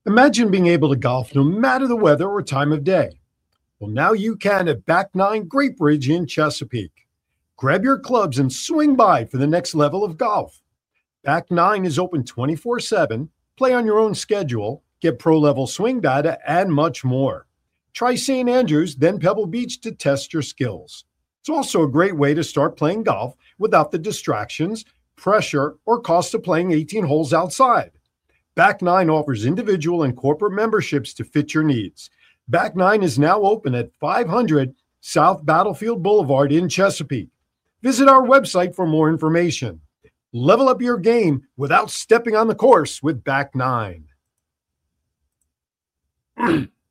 Imagine being able to golf no matter the weather or time of day. Well, now you can at Back Nine Great Bridge in Chesapeake. Grab your clubs and swing by for the next level of golf. Back Nine is open 24/7. Play on your own schedule, get pro level swing data, and much more. Try St. Andrews, then Pebble Beach to test your skills. It's also a great way to start playing golf without the distractions, pressure, or cost of playing 18 holes outside. Back Nine offers individual and corporate memberships to fit your needs. Back Nine is now open at 500 South Battlefield Boulevard in Chesapeake. Visit our website for more information. Level up your game without stepping on the course with Back Nine.